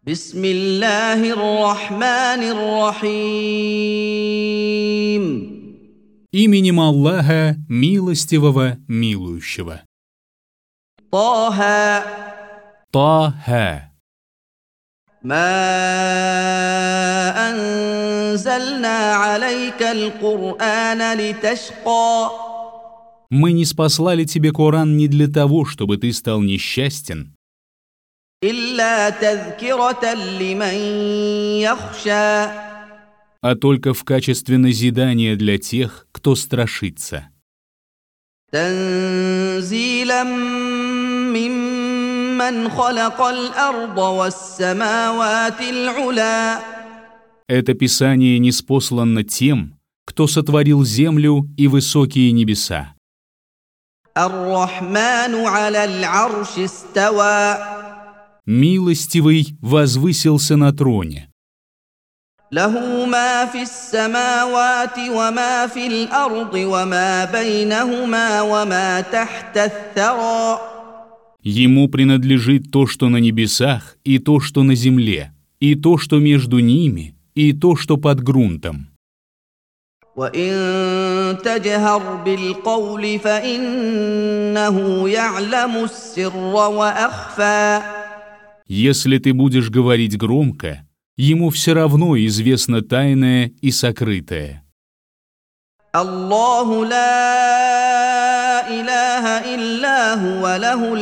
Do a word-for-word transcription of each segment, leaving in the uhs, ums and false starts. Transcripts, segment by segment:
بسم الله الرحمن الرحيم. Именем Аллаха, милостивого, милующего. طه Таха. ما أنزلنا عليك القرآن لتشقى. Мы не спаслали тебе Коран не для того, чтобы ты стал несчастен, إلا تذكرة لمن يخشى. а только в качестве назидания для тех, кто страшится. تنزيلا ممن خلق الأرض والسماوات العلى. Это Писание ниспослано тем, кто сотворил землю и высокие небеса. الرحمن على العرش استوى. Милостивый возвысился на троне. له ما في السماوات وما في الأرض وما بينهما وما تحت الثرى. Ему принадлежит то, что на небесах, и то, что на земле, и то, что между ними, и то, что под грунтом. وإن تجهر بالقول فإنه يعلم السر وأخفى. Если ты будешь говорить громко, ему все равно известно тайное и сокрытое. الله لا إله إلا هو له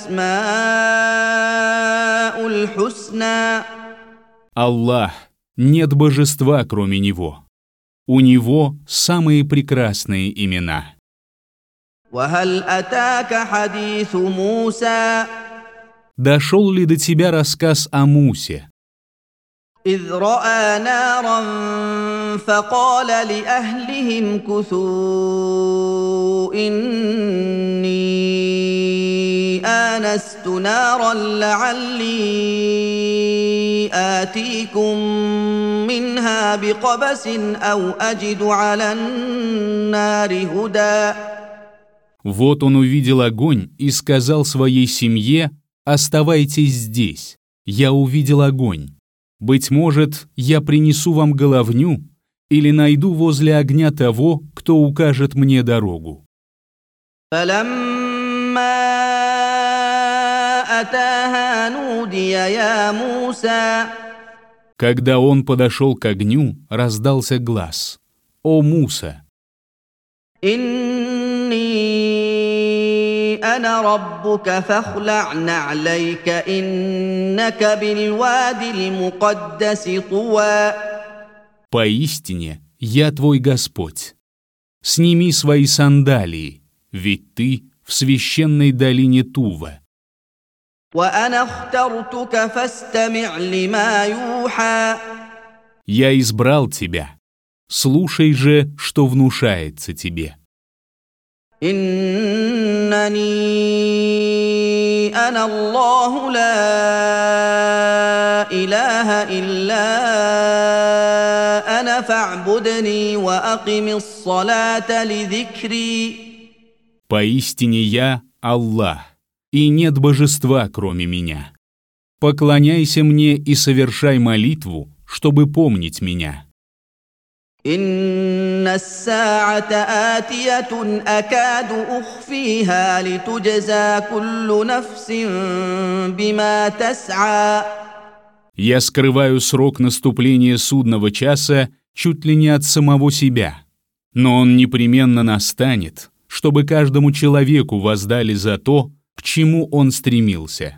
الأسماء الحسنى. Аллах, нет божества, кроме Него. У Него самые прекрасные имена. وهل أتاك حديث موسى. Дошел ли до тебя рассказ о Мусе, إذ رأى نارا فقال لأهلهم كثوا إني آنست نارا لعلي آتيكم منها بقبس أو أجد على النار هدى. Вот он увидел огонь и сказал своей семье: «Оставайтесь здесь, я увидел огонь. Быть может, я принесу вам головню или найду возле огня того, кто укажет мне дорогу». فلما أتاها نودي يا موسى. Когда он подошел к огню, раздался глас: «О Муса, إني أنا ربك فاخلع نعليك إنك بالوادي المقدس طوى. поистине я твой Господь. Сними свои сандалии, ведь ты в священной долине Тува. وأنا اخترتك فاستمع لما يوحى. Я избрал тебя. Слушай же, что внушается тебе. إنني أنا الله لا إله إلا أنا فاعبدني وأقم الصلاة لذكري. Поистине я Аллах, и нет божества, кроме меня. Поклоняйся мне и совершай молитву, чтобы помнить меня. إن الساعة آتية أكاد أخفيها لتجزى كل نفس بما تسعى. Я скрываю срок наступления судного часа чуть ли не от самого себя, но он непременно настанет, чтобы каждому человеку воздали за то, к чему он стремился.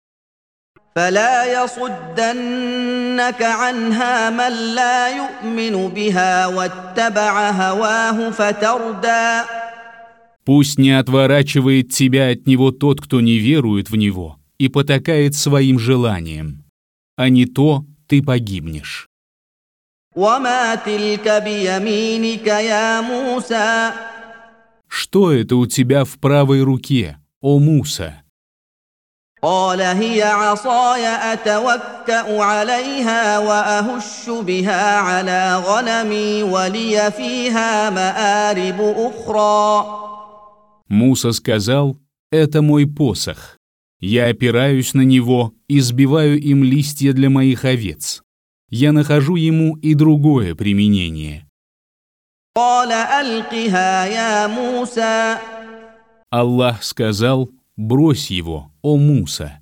فلا يصدنك عنها من لا يؤمن بها واتبع هواه فتردى. Пусть не отворачивает тебя от него тот, кто не верует в него и потакает своим желанием, а не то ты погибнешь. وما تلك بيمينك يا موسى. Что это у тебя в правой руке, о Муса? قال هي عصاي أتوكأ عليها وأهش بها على غنمي ولي فيها مآرب أخرى. Муса сказал: «Это мой посох. Я опираюсь на него и сбиваю им листья для моих овец. Я нахожу ему и другое применение. قال ألقها يا موسى. Аллах сказал: брось его, о Муса.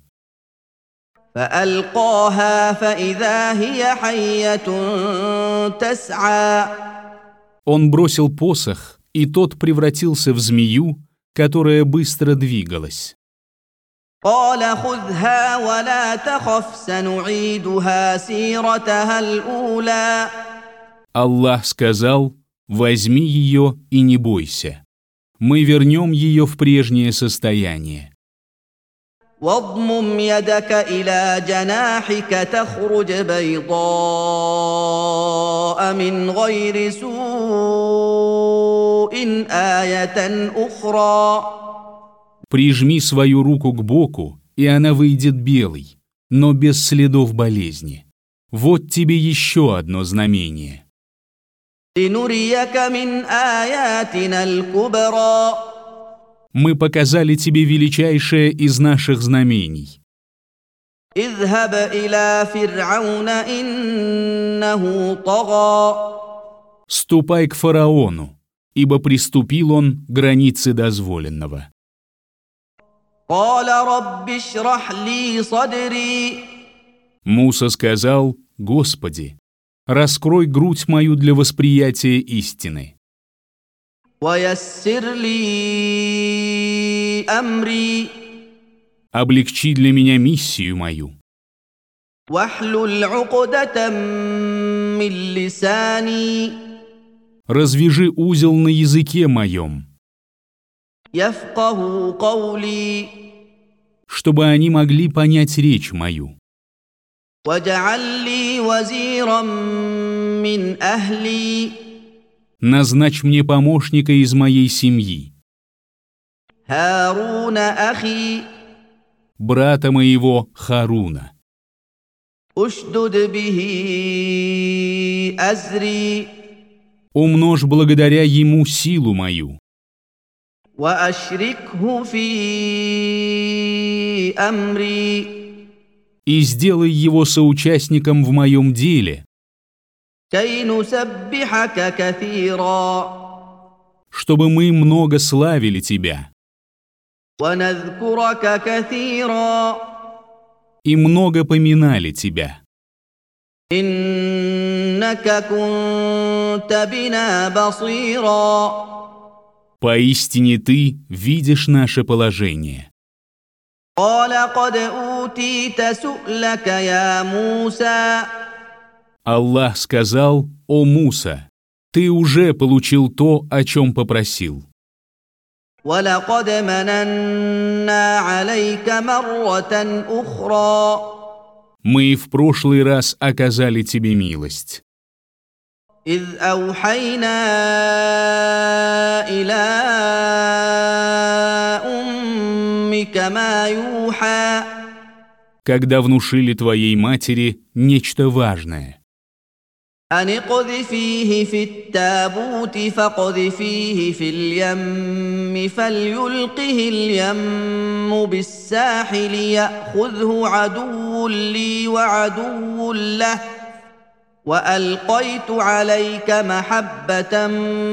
فألقاها فإذا هي حية تسعى. Он бросил посох, и тот превратился в змею, которая быстро двигалась. قال خذها ولا تخف سنعيدها سيرتها الأولى. Аллах сказал: возьми ее и не бойся. Мы вернем ее в прежнее состояние. واضمم يدك إلى جناحك تخرج بيضاء من غير سوء آية أخرى. Прижми свою руку к боку, и она выйдет белой, но без следов болезни. Вот тебе еще одно знамение. لنريك من آياتنا الكبرى. Мы показали тебе величайшее из наших знамений. اذهب إلى فرعون إنه طغى. Ступай к фараону, ибо приступил он к границе дозволенного. قال رب اشرح لي صدري. Муса сказал: Господи, раскрой грудь мою для восприятия истины. ويسر لي أمري. Облегчи для меня миссию мою. واحلل عقدة من لساني. Развяжи узел на языке моем, يفقه قولي. чтобы они могли понять речь мою. واجعل لي وزيرا من أهلي. Назначь мне помощника из моей семьи, هارون أخي. брата моего Харуна. اشدد به أزري. Умножь благодаря ему силу мою. وأشركه في أمري. И сделай его соучастником в моем деле, كي نسبحك كثيرا. чтобы мы много славили тебя ونذكرك كثيرا. и много поминали тебя. إنك كنت بنا بصيرا. Поистине ты видишь наше положение. قال قد أوتيت سؤلك يا موسى. Аллах сказал: о Муса, ты уже получил то, о чем попросил. ولقد مننا عليك مرة أخرى. Мы и в прошлый раз оказали тебе милость. إذ أوحينا إلى أمك ما يوحى. Когда внушили твоей матери нечто важное. أن اقذفيه في التابوت فاقذفيه في اليم فليلقه اليم بالساحل يأخذه عدو لي وعدو له وألقيت عليك محبة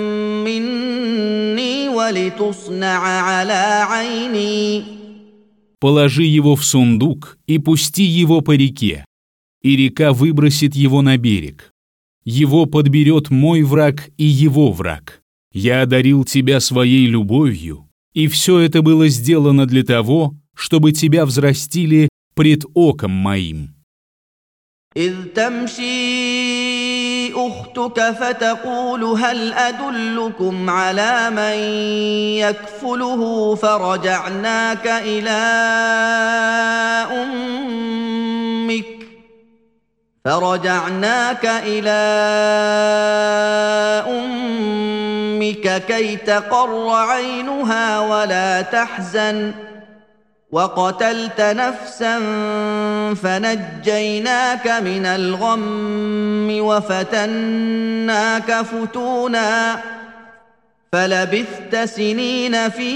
مني ولتصنع على عيني. Положи его в сундук и пусти его по реке, и река выбросит его на берег. Его подберет мой враг и его враг. Я одарил тебя своей любовью, и все это было сделано для того, чтобы тебя взрастили пред оком моим. إذ تمشي أختك فتقول هل أدلكم على من يكفله فرجعناك إلى أمك فرجعناك إلى أمك كي تقر عينها ولا تحزن وقتلت نفسا فنجيناك من الغم وفتناك فتونا فلبثت سنين في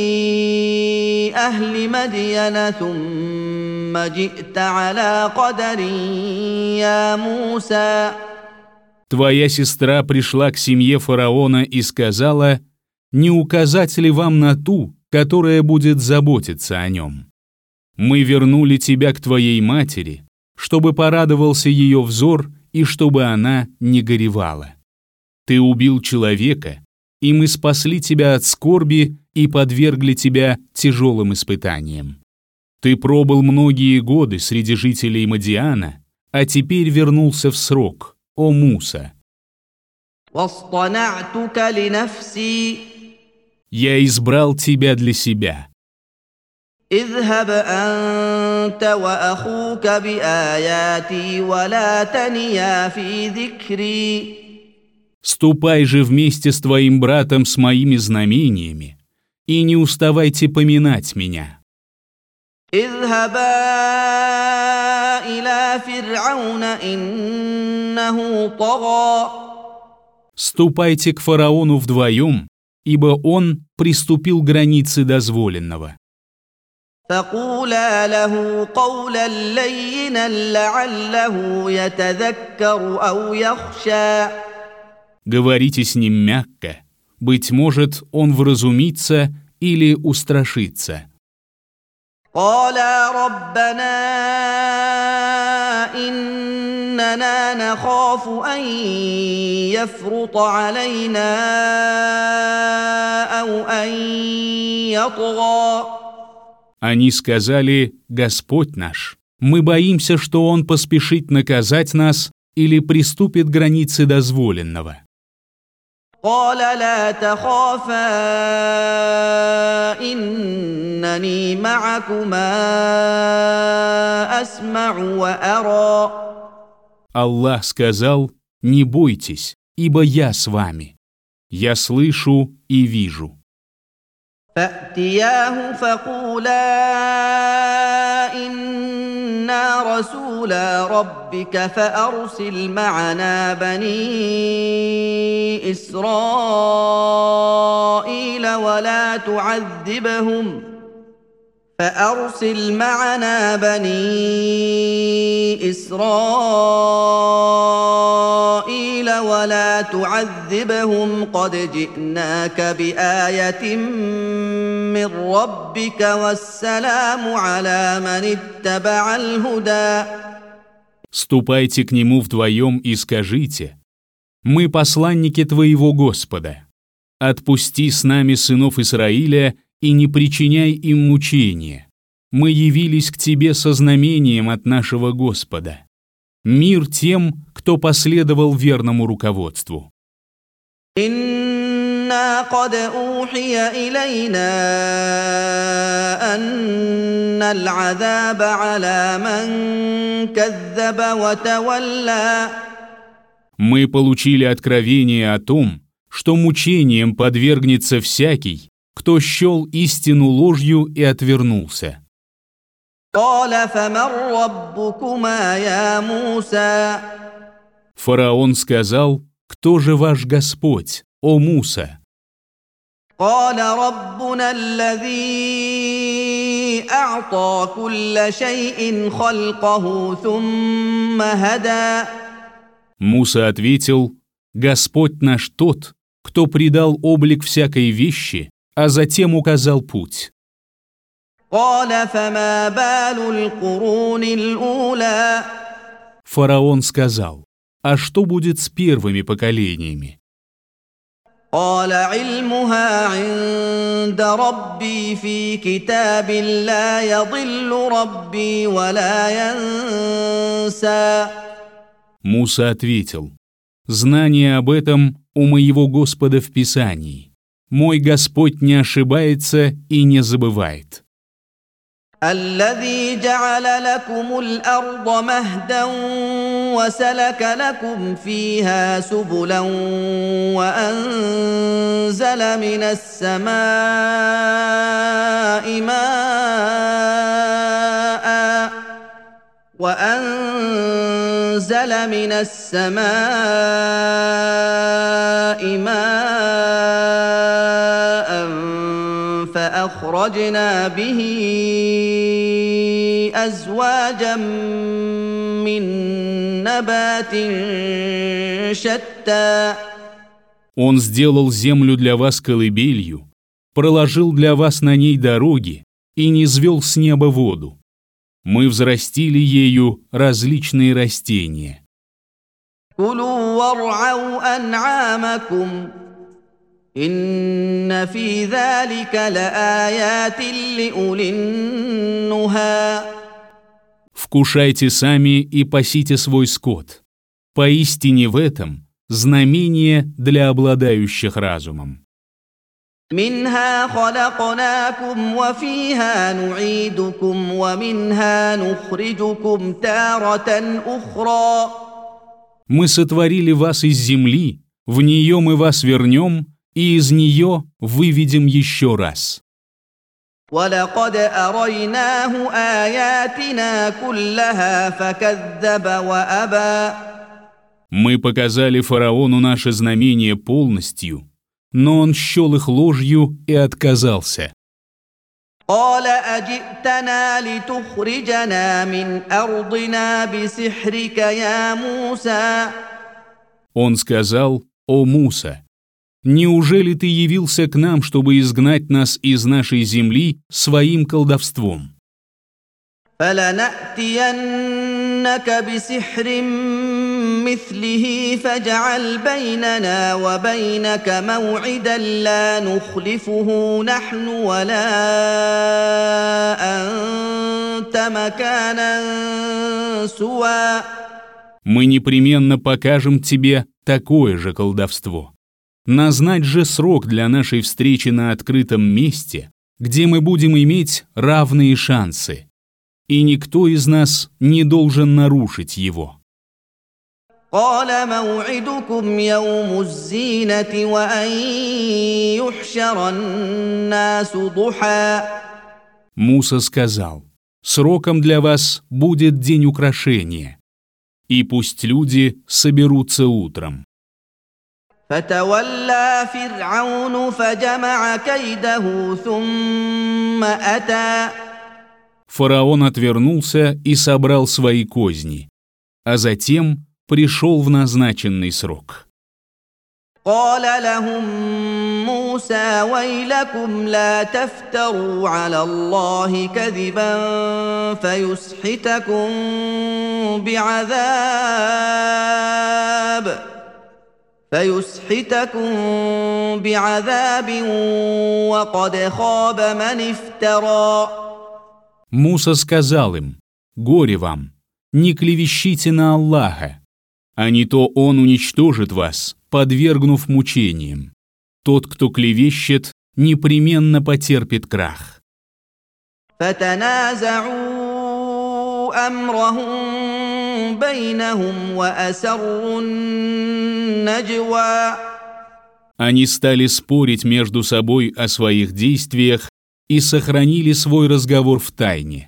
أهل مدين ثم جئت على قدر يا موسى. Твоя сестра пришла к семье фараона и сказала: «Не указать ли вам на ту, которая будет заботиться о нем? Мы вернули тебя к твоей матери, чтобы порадовался ее взор и чтобы она не горевала. Ты убил человека, и мы спасли тебя от скорби и подвергли тебя тяжелым испытаниям. Ты пробыл многие годы среди жителей Мадиана, а теперь вернулся в срок, о Муса. واصطنعتك لنفسي. Я избрал тебя для себя. اذهب أنت وأخوك بآياتي ولا تنيا في ذكري. Ступай же вместе с твоим братом с моими знамениями, и не уставайте поминать меня. اذهبا إلى فرعون إنه طغى. Ступайте к фараону вдвоем, ибо он приступил границы дозволенного. فقولا له قولا لينا لعله يتذكر أو يخشى. Говорите с ним мягко, быть может, он вразумится или устрашится. قالا ربنا إننا نخاف أن يفرط علينا أو أن يطغى. Они сказали: «Господь наш, мы боимся, что Он поспешит наказать нас или приступит границы дозволенного». قال لا تخافا إنني معكما أسمع وأرى. Аллах сказал: «Не бойтесь, ибо я с вами. Я слышу и вижу». فأتياه فقولا إنا رسولا ربك فأرسل معنا بني إسرائيل ولا تعذبهم فأرسل معنا بني إسرائيل ولا تعذبهم قد جئناك بآية من ربك والسلام على من اتبع الهدى. Ступайте к нему вдвоем и скажите: «Мы посланники твоего Господа. Отпусти с нами сынов Израиля и не причиняй им мучения. Мы явились к тебе со знамением от нашего Господа. Мир тем, кто последовал верному руководству». إنا قد أوحي إلينا أن العذاب على من كذب وتولى. Мы получили откровение о том, что мучением подвергнется всякий, кто счел истину ложью и отвернулся. قال فمن ربكما يا موسى. Фараон сказал: «Кто же ваш Господь, о Муса?» قال ربنا الذي أعطى كل شيء خلقه ثم هدى. Муса ответил: «Господь наш тот, кто придал облик всякой вещи, а затем указал путь». قال فما بال القرون الأولى. Фараон сказал: «А что будет с первыми поколениями?» قال علمها عند ربي في كتاب لا يضل ربي ولا ينسى. Муса ответил: «Знание об этом у моего Господа в Писании. Мой Господь не ошибается и не забывает». الذي جعل لكم الأرض مهدا وسلك لكم فيها سبلا وأنزل من السماء ماء وأنزل من السماء ماء فأخرج به نبات الأرض وعنبا وقضبا وزيتونا ونخلا وعنبا وزيتونا ونخلا وعنبا وحب الحصيد والنخل باسقات لها طلع نضيد. الذي جعل لكم الأرض مهدا وسلك لكم فيها سبلا وأنزل من السماء ماء فأخرجنا به أزواجا من نبات شتى. Он сделал землю для вас колыбелью, проложил для вас на ней дороги и низвел с неба воду. Мы взрастили ею различные растения. كلوا وارعوا أنعامكم إن في ذلك لآيات لأولي النهى. Вкушайте сами и пасите свой скот. Поистине в этом знамение для обладающих разумом. منها خلقناكم وفيها نعيدكم ومنها نخرجكم تارة أخرى. Мы сотворили вас из земли, в нее мы вас вернем, и из нее выведем еще раз. ولقد أريناه آياتنا كلها فكذب وأبى. Мы показали фараону наше знамение полностью, но он счел их ложью и отказался. قال أجئتنا لتخرجنا من أرضنا بسحرك يا موسى. Он сказал: «О Муса, неужели ты явился к нам, чтобы изгнать нас из нашей земли своим колдовством? فلنأتينك بسحر مثله فاجعل بيننا وبينك موعدا لا نخلفه نحن ولا أنت مكانا سوى. Мы непременно покажем тебе такое же колдовство. Назначь же срок для нашей встречи на открытом месте, где мы будем иметь равные шансы, и никто из нас не должен нарушить его». قال موعدكم يوم الزينة وأن يحشر الناس ضحى. Муса сказал: «Сроком для вас будет день украшения, и пусть люди соберутся утром». فتولى فرعون فجمع كيده ثم أتى. Фараон отвернулся и собрал свои козни, а затем пришел в назначенный срок. قال لهم موسى ويلكم لا تفتروا على الله كذبا فيسحتكم بعذاب فيسحتكم بعذاب وقد خاب من افترى. Муса сказал им: «Горе вам, не клевещите на Аллаха, а не то Он уничтожит вас, подвергнув мучениям. Тот, кто клевещет, непременно потерпит крах». فتنازعوا أمرهم بينهم وأسروا النجوى. Они стали спорить между собой о своих действиях и сохранили свой разговор в тайне.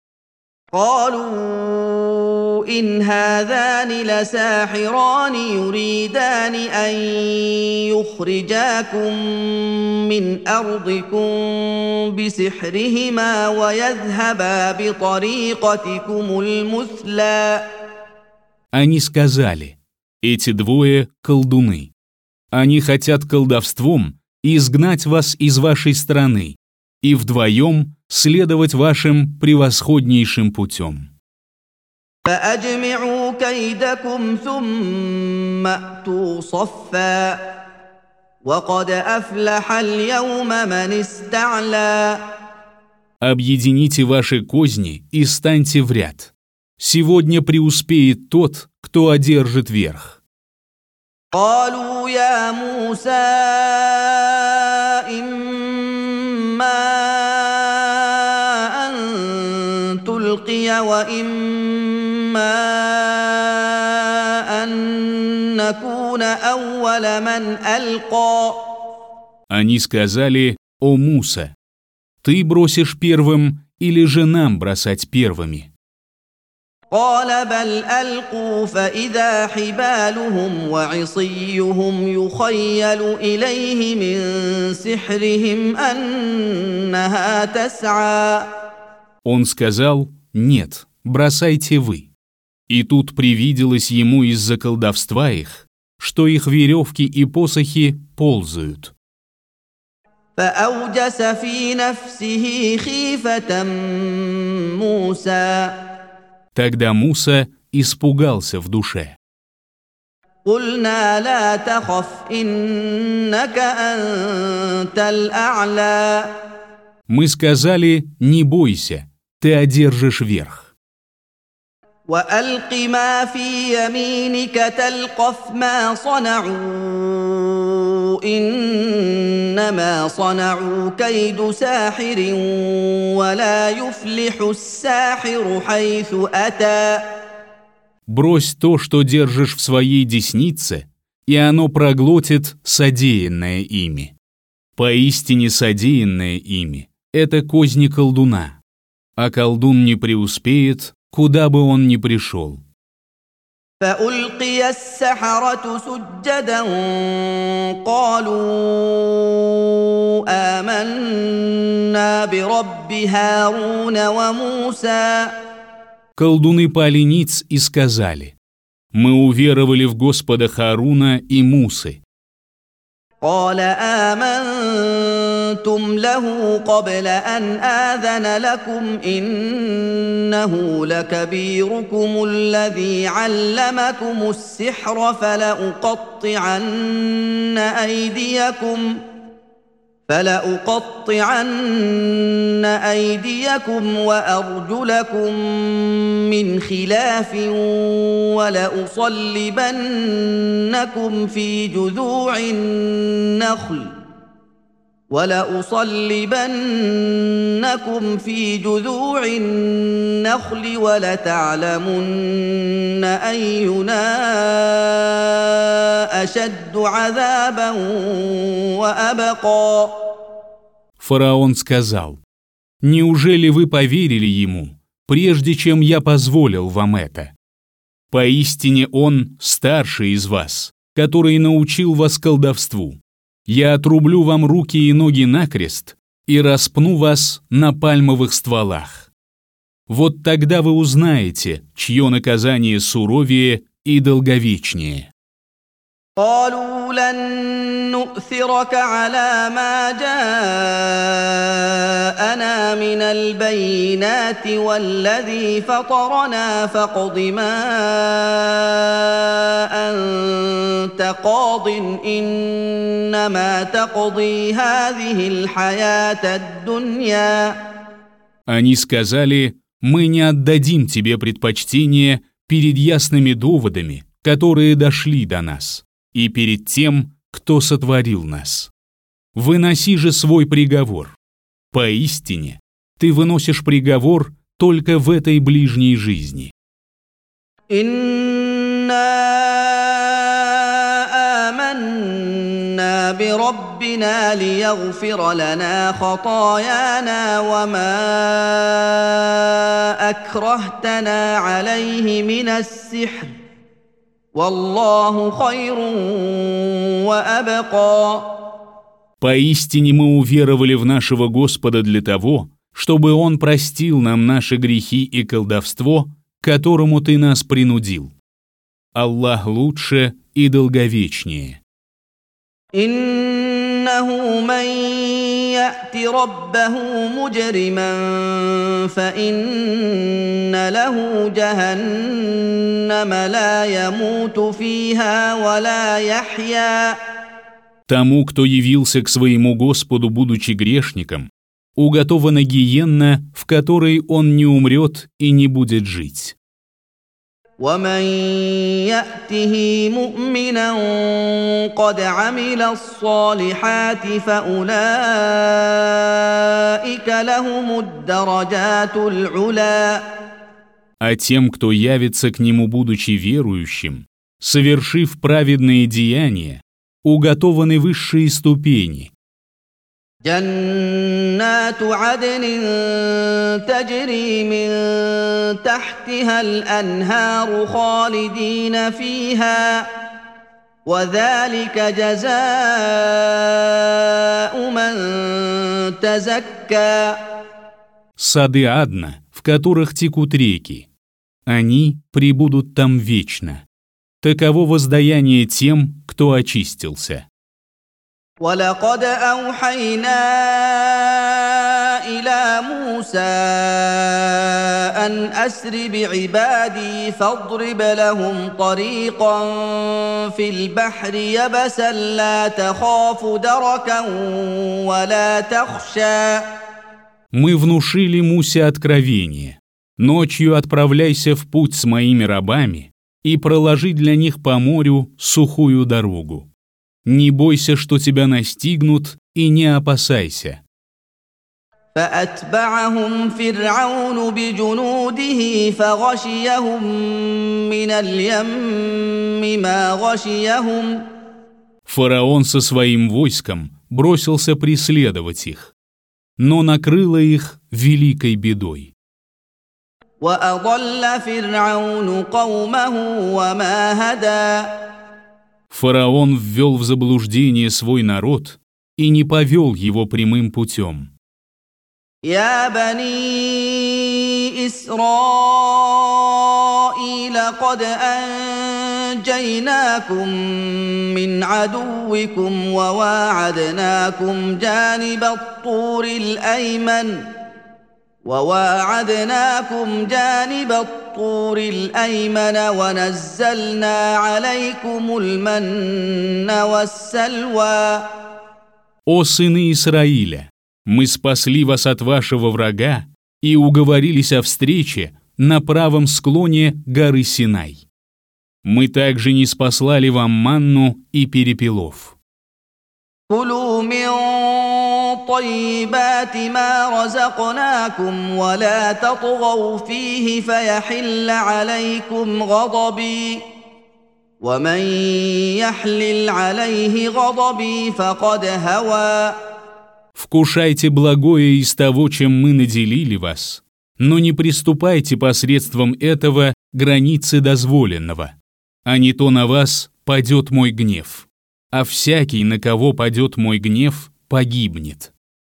قالوا إن هذان لساحران يريدان أن يخرجاكم من أرضكم بسحرهما ويذهبا بطريقتكم المثلى. Они сказали: «Эти двое — колдуны. Они хотят колдовством изгнать вас из вашей страны и вдвоем следовать вашим превосходнейшим путем». فأجمعوا كيدكم ثم أتوا صفا وقد أفلح اليوم من استعلى. Объедините ваши козни и станьте в ряд. Сегодня преуспеет тот, кто одержит верх. قالوا يا موسى إما أن تلقي وإما أن نكون أول من ألقى. Они сказали: «О Муса, ты бросишь первым или же нам бросать первыми?» قال بل ألقوا فإذا حبالهم وعصيهم يخيل إليه من سحرهم أنها تسعى. Он сказал: «Нет, бросайте вы». И тут привиделось ему из-за колдовства их, что их веревки и посохи ползают. فأوجس في نفسه خيفة موسى. Тогда Муса испугался в душе. قلنا لا تخف إنك أنت الأعلى. Мы сказали: «Не бойся, ты одержишь верх». وألق ما في يمينك تلقف ما صنعوا إنما صنعوا كيد ساحر ولا يفلح الساحر حيث أتى. Брось то, что держишь в своей деснице, и оно проглотит содеянное ими. Поистине содеянное ими — это козни колдуна, а колдун не преуспеет, куда бы он ни пришел. فألقي السحرة سجدا قالوا آمنا برب هارون وموسى. Колдуны пали ниц и сказали: «Мы уверовали в Господа Хааруна и Мусы». قال آمنتم له قبل أن آذن لكم إنه لكبيركم الذي علمكم السحر فلأقطعن أيديكم فلأقطعن أيديكم وأرجلكم من خلاف ولأصلبنكم في جذوع النخل ولأصلبنكم في جذوع النخل ولتعلمن أينا أشد عذابا وأبقى. Фараон сказал: «Неужели вы поверили ему, прежде чем я позволил вам это? Поистине он старший из вас, который научил вас колдовству. Я отрублю вам руки и ноги накрест и распну вас на пальмовых стволах. Вот тогда вы узнаете, чье наказание суровее и долговечнее». قالوا لن نؤثرك على ما جاءنا من البينات والذي فطرنا فاقض ما أنت قاض إنما تقضي هذه الحياة الدنيا. Они сказали: «Мы не отдадим тебе предпочтение перед ясными доводами, которые дошли до нас, и перед тем, кто сотворил нас. Выноси же свой приговор. Поистине, ты выносишь приговор только в этой ближней жизни». إنا آمنا بربنا ليغفر لنا خطايانا وما أكرهتنا عليه من السحر والله خير وأبقى. Поистине мы уверовали в нашего Господа для того, чтобы Он простил нам наши грехи и колдовство, к которому ты нас принудил. Аллах лучше и долговечнее. إنه من يأت ربه مجرما فإن له جهنم لا يموت فيها ولا يحيا. Тому, кто явился к своему Господу, будучи грешником, уготована гиенна, в которой он не умрет и не будет жить. ومن يأته مؤمنا قد عمل الصالحات فأولئك لهم الدرجات العلى. А тем, кто явится к нему, будучи верующим, совершив праведные деяния, уготованы высшие ступени. جنات عدن تجري من تحتها الأنهار خالدين فيها وذلك جزاء من تزكى. Сады Адна, в которых текут реки. Они пребудут там вечно. Таково воздаяние тем, кто очистился. وَلَقَدْ أَوْحَيْنَا إِلَى مُوسَىٰ أَنْ أَسْرِ بِعِبَادِي فَاضْرِبْ لَهُمْ طَرِيقًا فِي الْبَحْرِ يَبَسًا لَّا تَخَافُ دَرَكًا وَلَا تَخْشَىٰ. Мы внушили Мусе откровение. Ночью отправляйся в путь с моими рабами и проложи для них по морю сухую дорогу. Не бойся, что тебя настигнут, и не опасайся. فأتبعهم فرعون بجنوده فغشيهم من اليم ما غشيهم. Фараон со своим войском бросился преследовать их, но накрыло их великой бедой. وأضل فرعون قومه وما هدى. Фараон ввел в заблуждение свой народ и не повел его прямым путем. يا بني إسرائيل قد أنجيناكم من عدوكم وواعدناكم جانب الطور الأيمن وواعدناكم جانب الطور الأيمن ونزلنا عليكم المن والسلوى. О сыны Израиля! Мы спасли вас от вашего врага и уговорились о встрече на правом склоне горы Синай. Мы также не спаслали вам манну и перепелов. كلوا من طيبات ما رزقناكم ولا تطغوا فيه فيحل عليكم غضبي ومن يحلل عليه غضبي فقد هوى. Вкушайте благое из того, чем мы наделили вас, но не приступайте посредством этого границы дозволенного, а не то на вас падет мой гнев, а всякий, на кого падет мой гнев, погибнет.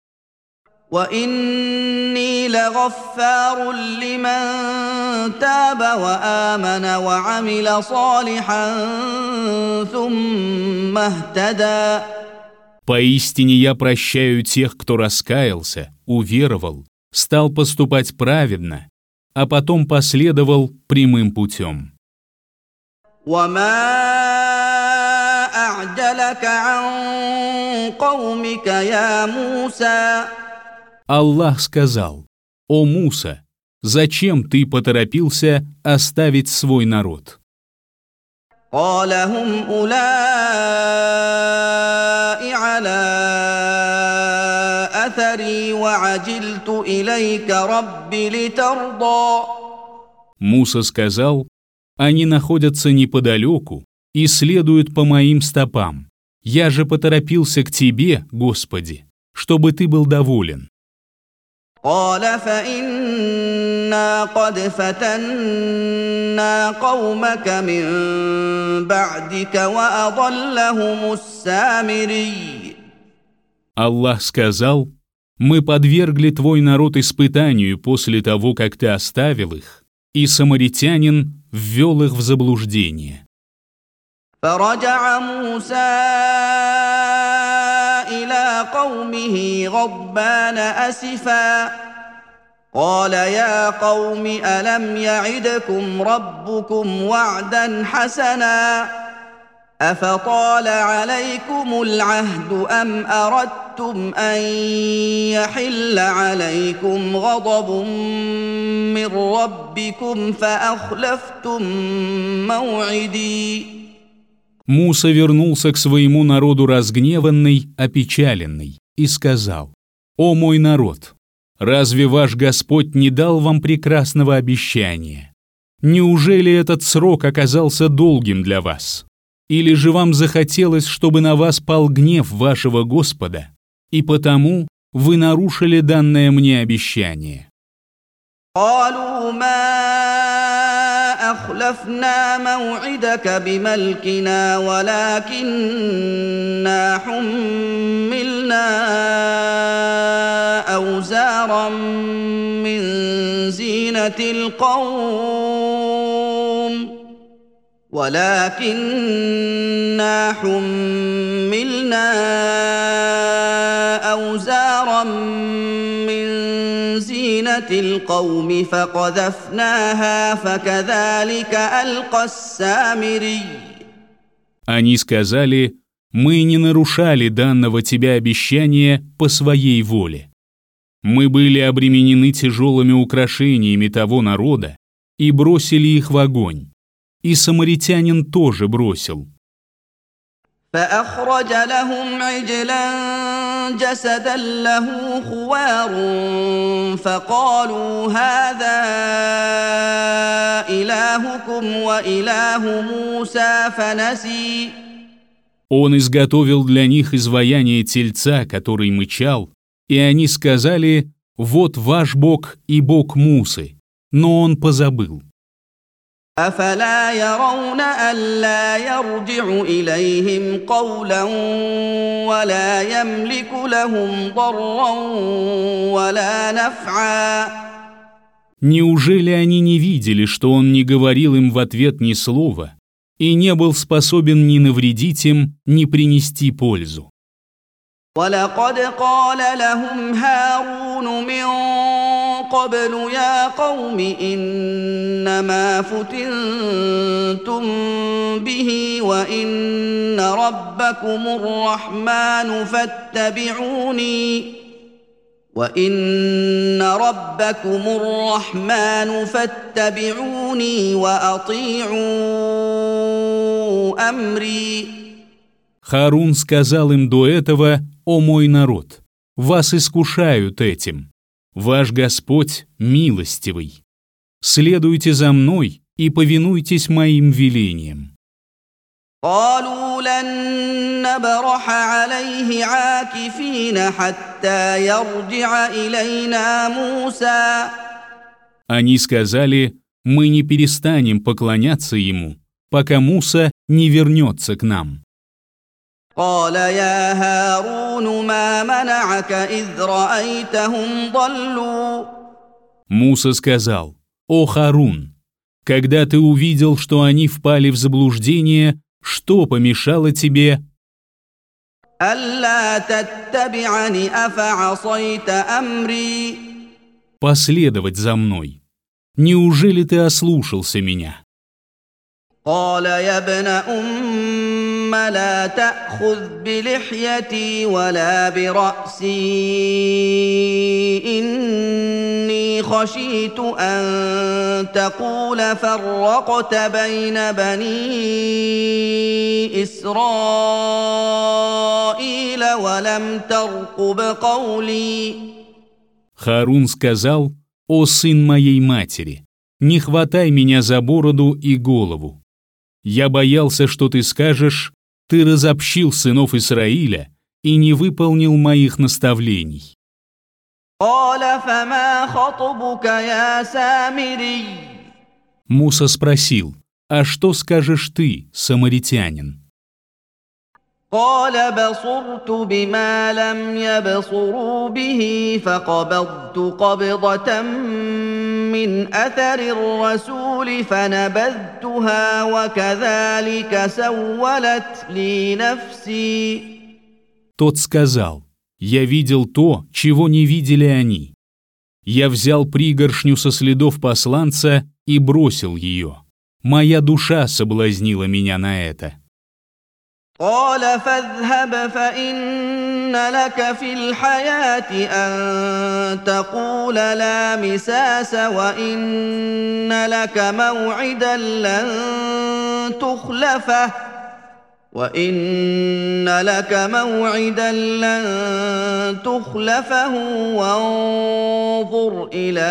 وإني لغفار لمن تاب وآمن وعمل صالحا ثم اهتدى. Поистине я прощаю тех, кто раскаялся, уверовал, стал поступать праведно, а потом последовал прямым путем. وما أعجلك عن قومك يا موسى. Аллах сказал: «О Муса, зачем ты поторопился оставить свой народ?» قال هم أولئك على أثري وعجلت إليك رب لترضى. Муса сказал: «Они находятся неподалеку и следуют по моим стопам. Я же поторопился к тебе, Господи, чтобы ты был доволен». قال فإنا قد فتنا قومك من بعدك وأضلهم السامري. Аллах сказал: «Мы подвергли твой народ испытанию после того, как ты оставил их, и самаритянин ввел их в заблуждение». فرجع موسى إلى قومه غضبان أسفا قال يا قوم ألم يعدكم ربكم وعدا حسنا أفطال عليكم العهد أم أردتم أن يحل عليكم غضب من ربكم فأخلفتم موعدي. Муса вернулся к своему народу разгневанный, опечаленный, и сказал: «О мой народ, разве ваш Господь не дал вам прекрасного обещания? Неужели этот срок оказался долгим для вас? Или же вам захотелось, чтобы на вас пал гнев вашего Господа? и потому вы нарушили данное мне обещание». قالوا ما أخلفنا موعدك بملكنا ولكننا حملنا أوزارا من زينة القوم ولكننا حملنا أوزارا من زينة القوم فقذفناها فكذلك ألقى السامري. Они сказали: «Мы не нарушали данного тебе обещания по своей воле. Мы были обременены тяжелыми украшениями того народа и бросили их в огонь. И самаритянин тоже бросил». فأخرج لهم عجلا جسدا له خوار فقالوا هذا إلهكم وإله موسى فنسي. Он изготовил для них изваяние тельца, который мычал, и они сказали: «Вот ваш Бог и Бог Мусы», но он позабыл. أفلا يرون ألا يرجع إليهم قولا ولا يملك لهم ضرا ولا نفعا. Неужели они не видели, что он не говорил им в ответ ни слова и не был способен ни навредить им, ни принести пользу? ولقد قال لهم هارون من قبل يا قوم إنما فتنتم به وإن ربكم الرحمن فاتبعوني وإن ربكم الرحمن فاتبعوني وأطيعوا أمري. Харун сказал им до этого: «О мой народ, вас искушают этим. Ваш Господь милостивый. Следуйте за мной и повинуйтесь моим велениям». قالوا لن نبرح عليه عاكفين حتى يرجع إلينا موسى. Они сказали: «Мы не перестанем поклоняться ему, пока Муса не вернется к нам». قال يا هارون ما منعك إذ رأيتهم ضلوا. Муса сказал: «О Харун, когда ты увидел, что они впали в заблуждение, что помешало тебе ألا تتبعني أفعصيت أمري. последовать за мной? Неужели ты ослушался меня?» قال يا ابن أم لا تأخذ بلحيتي ولا برأسي إني خشيت أن تقول فرقت بين بني إسرائيل ولم ترقب قولي. Харун сказал: «О сын моей матери, не хватай меня за бороду и голову. Я боялся, что ты скажешь: ты разобщил сынов Израиля и не выполнил моих наставлений». قال فما خطبك يا سامري. Муса спросил: «А что скажешь ты, самаритянин?» قال بصرت بما لم يبصروا به فقبضت قبضة من أثر الرسول فنبذتها وكذلك سولت لي نفسي. Тот сказал: «Я видел то, чего не видели они. Я взял пригоршню со следов посланца и бросил ее. Моя душа соблазнила меня на это». قال فاذهب فإن لك في الحياة أن تقول لا مساس وإن لك موعدا لن تخلفه وإن لك موعدا لن تخلفه وانظر إلى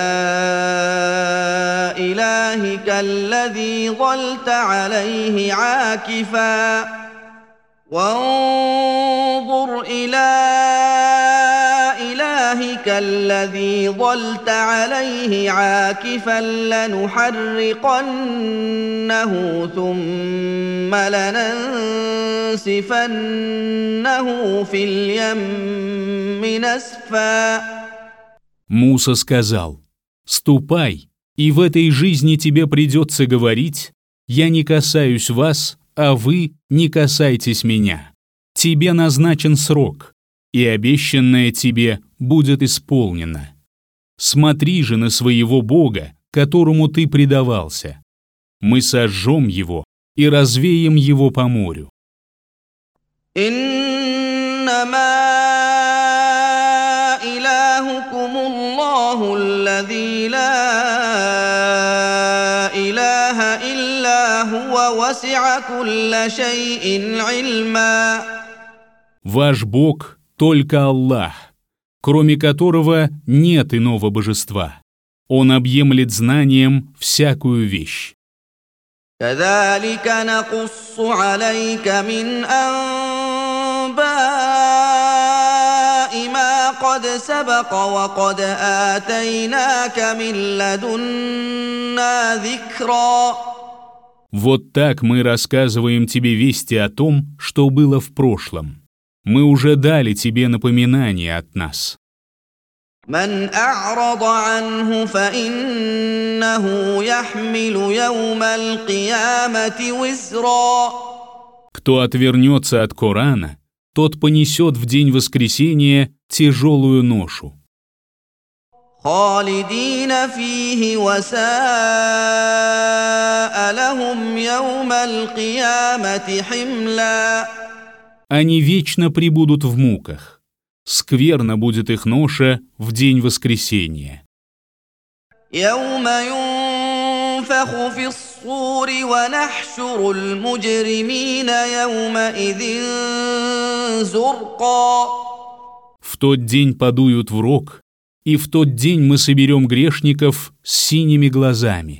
إلهك الذي ظلت عليه عاكفاً وانظر إلى الذي ظلت عليه عاكفا لنحرقنه ثم لننسفنه في اليم نسفا. Муса сказал: «Ступай, и в этой жизни тебе придется говорить: я не касаюсь вас, а вы не касайтесь меня. Тебе назначен срок, и обещанное тебе будет исполнено. Смотри же на своего Бога, которому ты предавался. Мы сожжем его и развеем его по морю». الذي لا إله إلا هو وسع كل شيء علما. Ваш Бог только Аллах, кроме которого нет иного божества. Он объемлет знанием всякую вещь. كذلك نقص عليك من أنباء ما قد سبق وقد آتيناك من لدنا ذكرا. Вот так мы рассказываем тебе вести о том, что было в прошлом. Мы уже дали тебе напоминание от нас. من أعرض عنه فإنه يحمل يوم القيامة وزرا. Кто отвернется от Корана, тот понесет в день воскресения тяжелую ношу. خالدين فيه وساء لهم يوم القيامة حملا. Они вечно пребудут в муках. Скверно будет их ноша в день воскресения. يوم ينفخ في الصور ونحشر المجرمين يومئذ زرقا. В тот день подуют в рог, и в тот день мы соберем грешников с синими глазами.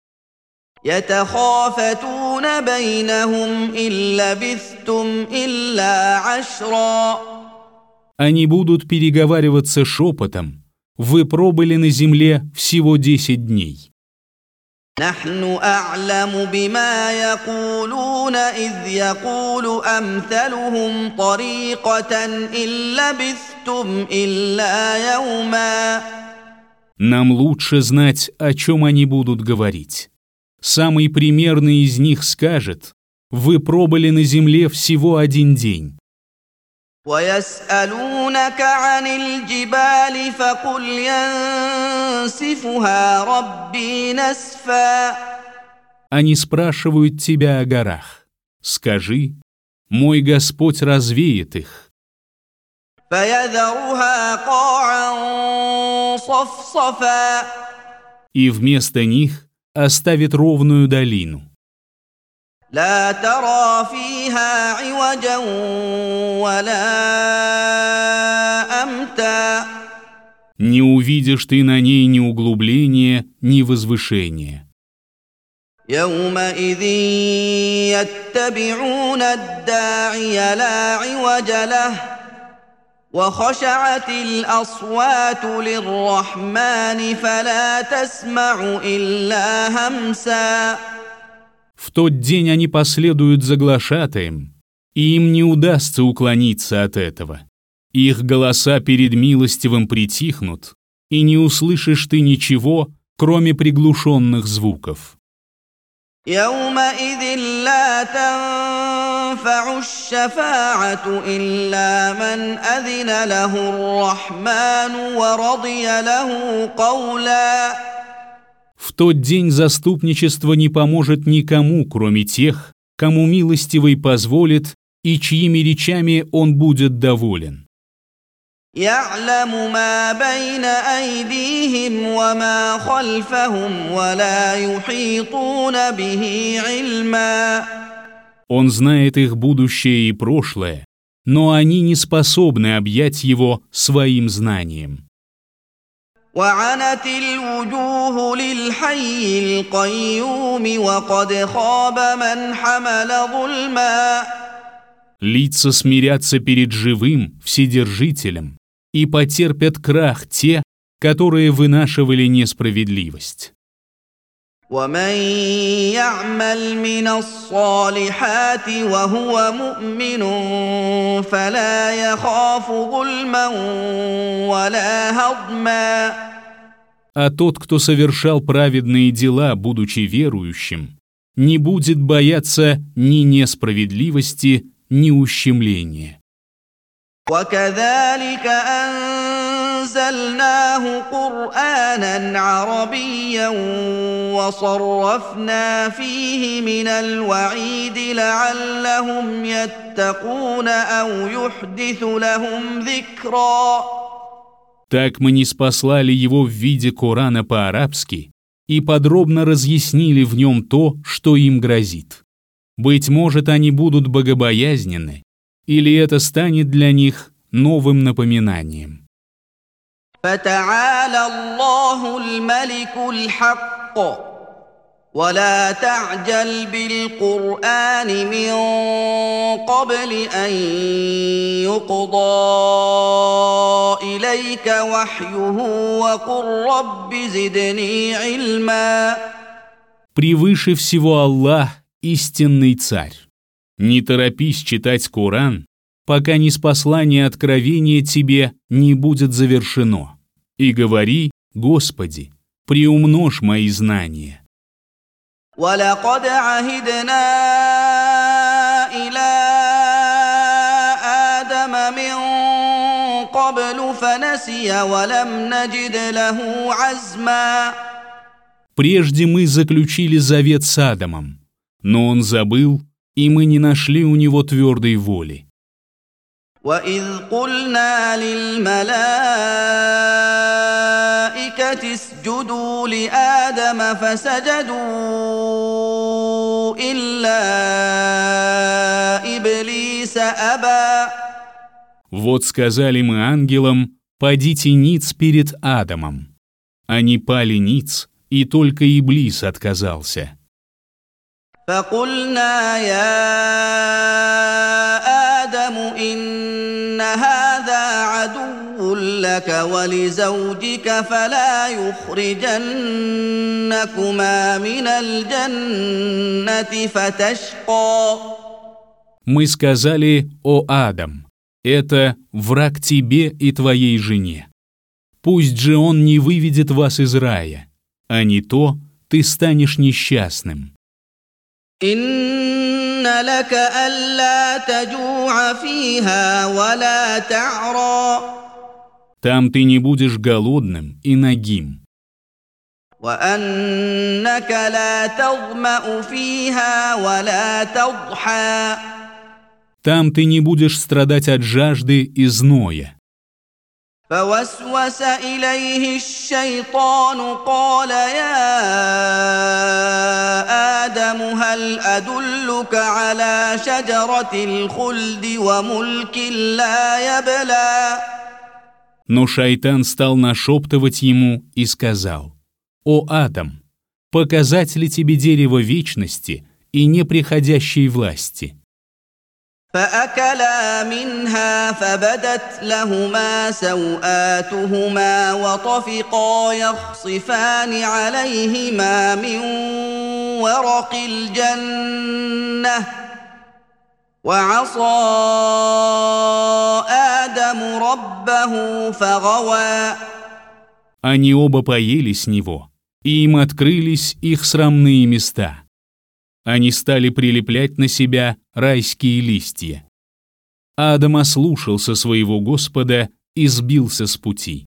يتخافتون بينهم إن لبثتم إلا عشرا. Они будут переговариваться шепотом: вы пробыли на земле всего десять дней. نحن أعلم بما يقولون إذ يقول أمثلهم طريقة إن لبثتم إلا يوما. Нам лучше знать, о чем они будут говорить. Самый примерный из них скажет: вы пробыли на земле всего один день. ويسألونك عن الجبال فقل ينسفها ربي نسفا. Они спрашивают тебя о горах. Скажи: мой Господь развеет их. فيذرها قاعا صفصفا. И вместо них оставит ровную долину. لا ترى فيها عوجا ولا أمتا. Не увидишь ты на ней ни углубления, ни возвышения. يومئذ يتبعون الداعي لا عوج له وخشعت الأصوات للرحمن فلا تسمع إلا همسا. В тот день они последуют за глашатаем, и им не удастся уклониться от этого. Их голоса перед милостивым притихнут, и не услышишь ты ничего, кроме приглушенных звуков. يومئذ لا تنفع الشفاعة إلا من أذن له الرحمن ورضي له قولا. В тот день заступничество не поможет никому, кроме тех, кому милостивый позволит и чьими речами он будет доволен. يعلم ما بين أيديهم وما خلفهم ولا يحيطون به علما. Он знает их будущее и прошлое, но они не способны объять его своим знанием. وعنت الوجوه للحي القيوم وقد خاب من حمل ظلما. Лица смирятся перед живым, вседержителем, и потерпят крах те, которые вынашивали несправедливость. ومن يعمل من الصالحات وهو مؤمن فلا يخاف ظلما ولا هضما. А тот, кто совершал праведные дела, будучи верующим, не будет бояться ни несправедливости, ни ущемления. وكذلك أنزلناه قرآنا عربيا وصرفنا فيه من الوعيد لعلهم يتقون أو يحدث لهم ذكرا. Так мы ниспослали его в виде Корана по-арабски и подробно разъяснили в нем то, что им грозит. Быть может, они будут богобоязненны, или это станет для них новым напоминанием. فتعالى الله الملك الحق ولا تعجل بالقرآن من قبل أن يقضى إليك وحيه وقل رب زدني علما. Превыше всего Аллах, истинный царь. Не торопись читать Коран, пока ниспослание откровения тебе не будет завершено. И говори: Господи, приумножь мои знания. وَلَقَدْ عَهِدْنَا إِلَىٰ آدَمَ مِن قَبْلُ فَنَسِيَ وَلَمْ نَجِدْ لَهُ عَزْمًا. Прежде мы заключили завет с Адамом, но он забыл, и мы не нашли у него твердой воли. وَإِذْ قُلْنَا لِلْمَلَائِكَةِ اسْجُدُوا لِآدَمَ فَسَجَدُوا إِلَّا إِبْلِيسَ أَبَى. Вот сказали мы ангелам: падите ниц перед Адамом. Они пали ниц, и только Иблис отказался. فَقُلْنَا يَا آدَمُ إِنَّ هَذَا عَدُوٌّ لَكَ وَلِزَوْجِكَ فَلَا يُخْرِجَنَّكُمَا مِنَ الْجَنَّةِ فَتَشْقَى. Мы сказали: о Адам, это враг тебе и твоей жене. Пусть же он не выведет вас из рая, а не то ты станешь несчастным. إِنَّ لَكَ أَلَّا تَجُوعَ فِيهَا وَلَا تَعْرَىٰ. Там ты не будешь голодным и нагим. وَأَنَّكَ لَا تَظْمَأُ فِيهَا وَلَا تَضْحَىٰ. Там ты не будешь страдать от жажды и зноя. فوسوس إليه الشيطان قال يا آدم هل أدلك على شجرة الخلد وملك لا يبلى. Но шайтан стал нашептывать ему и сказал: «О Адам, показать ли тебе дерево вечности и неприходящей власти?» فأكلا منها فبدت لهما سوآتهما وطفقا يخصفان عليهما من ورق الجنة وعصى آدم ربه فغوى. Они оба поели с него, и им открылись их срамные места. Они стали прилеплять на себя райские листья. Адам ослушался своего Господа и сбился с пути.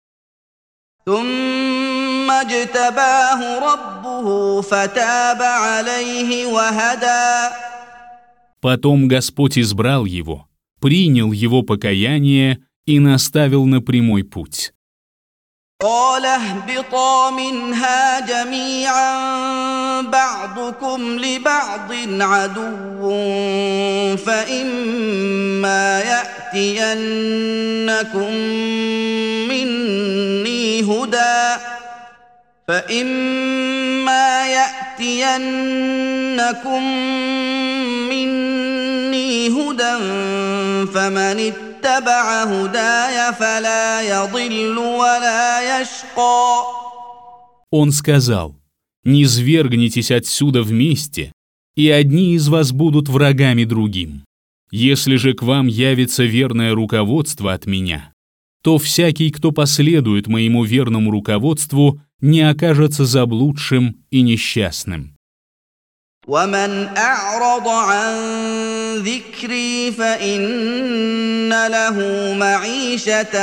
ثم اجتباه ربه فتاب عليه وهدى. Потом Господь избрал его, принял его покаяние и наставил на прямой путь. قال اهبطا منها جميعا بعضكم لبعض عدو فإما يأتينكم مني هدى فإما يأتينكم مني هدى فمن اتبع اتبع هداي فلا يضل ولا يشقى. Он сказал: «Не свергнитесь отсюда вместе, и одни из вас будут врагами другим. Если же к вам явится верное руководство от меня, то всякий, кто последует моему верному руководству, не окажется заблудшим и несчастным». ومن أعرض عن ذكري فإن له معيشة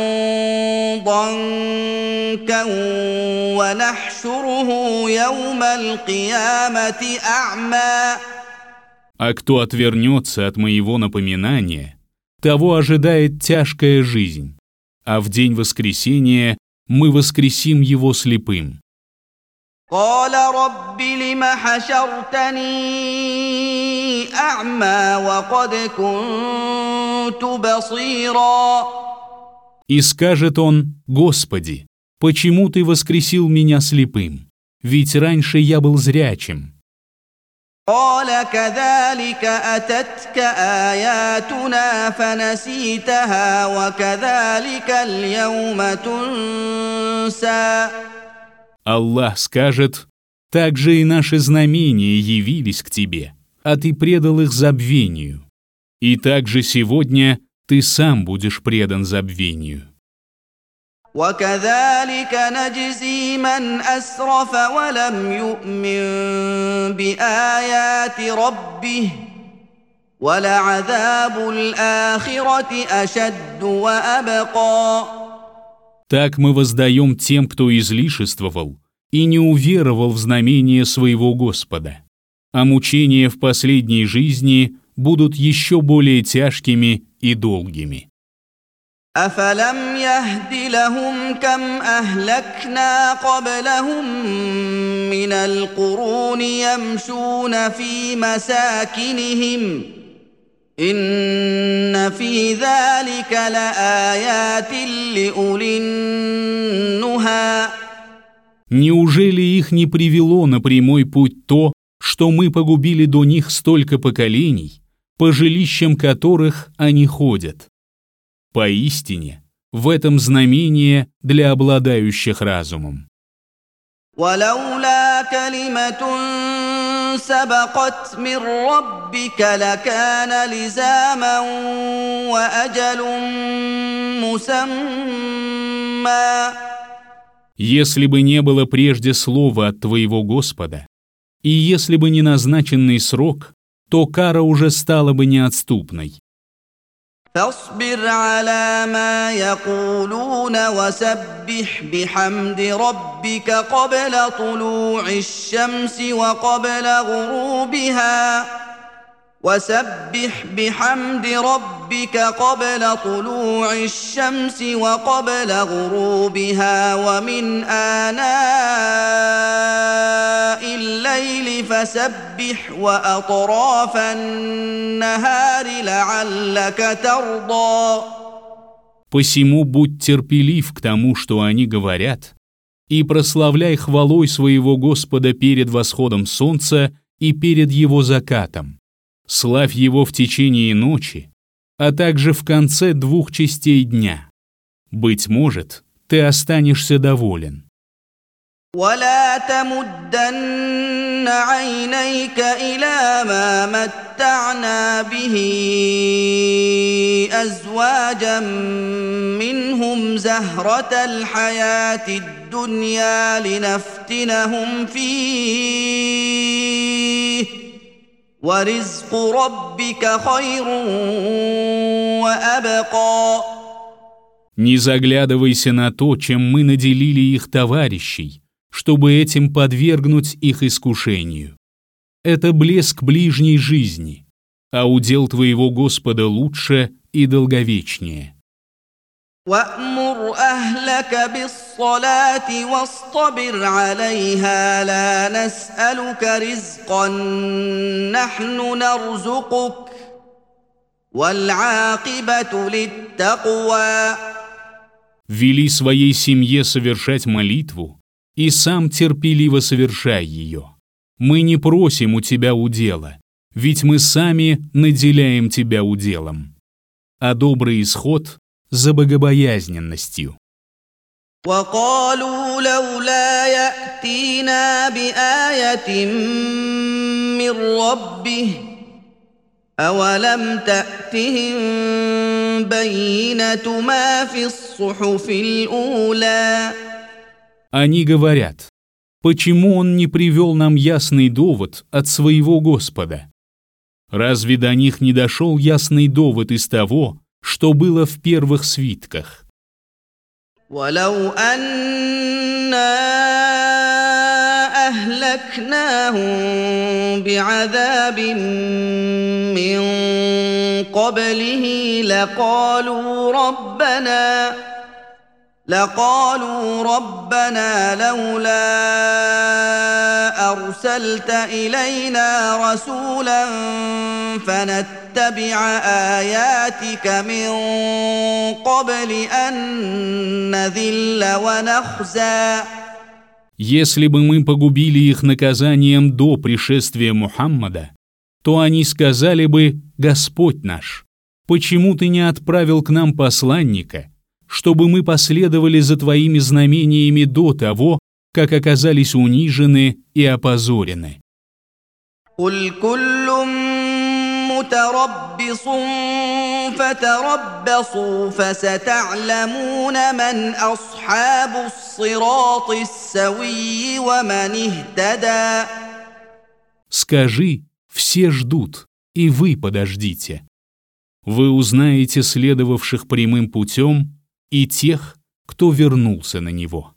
ضنكا ونحشره يوم القيامة أعمى. А кто отвернется от моего напоминания, того ожидает тяжкая жизнь, а в день воскресения мы воскресим его слепым. قال رب لم حشرتني أعمى وقد كنت بصيرا. И скажет он: «Господи, почему ты воскресил меня слепым? Ведь раньше я был зрячим». قال كذلك أتتك آياتنا فنسيتها وكذلك اليوم تنسى. Аллах скажет: «Так же и наши знамения явились к тебе, а ты предал их забвению. И также сегодня ты сам будешь предан забвению». وكذلك نجزي من أسرف ولم يؤمن بآيات ربه ولعذاب الآخرة أشد وأبقى. Так мы воздаем тем, кто излишествовал и не уверовал в знамение своего Господа, а мучения в последней жизни будут еще более тяжкими и долгими. أفلم يهد لهم كم أهلكنا قبلهم من القرون يمشون في مساكنهم إن في ذلك لآيات لأولي النهى. Неужели их не привело на прямой путь то, что мы погубили до них столько поколений, по жилищам которых они ходят? Поистине, в этом знамение для обладающих разумом. ولولا كلمة سبقت من ربك لكان لزاما وأجل مسمى. Если бы не было прежде слова от твоего Господа, и если бы не назначенный срок, то кара уже стала бы неотступной. فاصبر على ما يقولون وسبح بحمد ربك قبل طلوع الشمس وقبل غروبها وسبح بحمد ربك قبل طلوع الشمس وقبل غروبها ومن آناء الليل فسبح وأطراف النهار لعلك ترضى. Посему будь терпелив к тому, что они говорят, и прославляй хвалой своего Господа перед восходом солнца и перед его закатом. Славь его в течение ночи, а также в конце двух частей дня. Быть может, ты останешься доволен. ولا تمدن عينيك إلى ما متعنا به أزواجا منهم زهرة الحياة الدنيا لنفتنهم فيه ورزق ربك خير وأبقى. Не заглядывайся на то, чем мы наделили их товарищей, чтобы этим подвергнуть их искушению. Это блеск ближней жизни, а удел твоего Господа лучше и долговечнее. وأمر أهلك بالصلاة واصطبر عليها لا نسألك رزقا نحن نرزقك والعاقبة للتقوى. Вели своей семье совершать молитву, и сам терпеливо совершай ее. Мы не просим у тебя удела, ведь мы сами наделяем тебя уделом. а добрый исход за богобоязненностью. وقالوا لولا يأتينا بآية من ربه أولم تأتهم بينة ما في الصحف الأولى. Они говорят: почему он не привел нам ясный довод от своего Господа? Разве до них не дошел ясный довод из того, что было в первых свитках? ولو أنا أهلكناهم بعذاب من قبله لقالوا ربنا لقالوا ربنا لولا أرسلت إلينا رسولا فنتبع آياتك من قبل أن نذل ونخزى. Если бы мы погубили их наказанием до пришествия Мухаммада, то они сказали бы: Господь наш, почему ты не отправил к нам посланника, чтобы мы последовали за твоими знамениями до того, как оказались унижены и опозорены? قل كل متربص فتربصوا فستعلمون من أصحاب الصراط السوي ومن اهتدى. Скажи: все ждут, и вы подождите. Вы узнаете следовавших прямым путем и тех, кто вернулся на него.